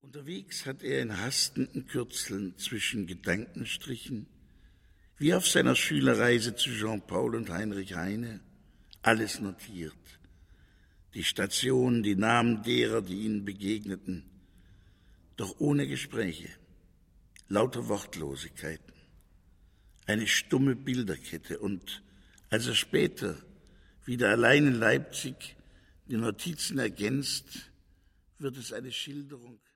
Unterwegs hat er in hastenden Kürzeln zwischen Gedankenstrichen, wie auf seiner Schülerreise zu Jean-Paul und Heinrich Heine, alles notiert. Die Stationen, die Namen derer, die ihnen begegneten, doch ohne Gespräche, lauter Wortlosigkeiten, eine stumme Bilderkette. Und als er später wieder allein in Leipzig die Notizen ergänzt, wird es eine Schilderung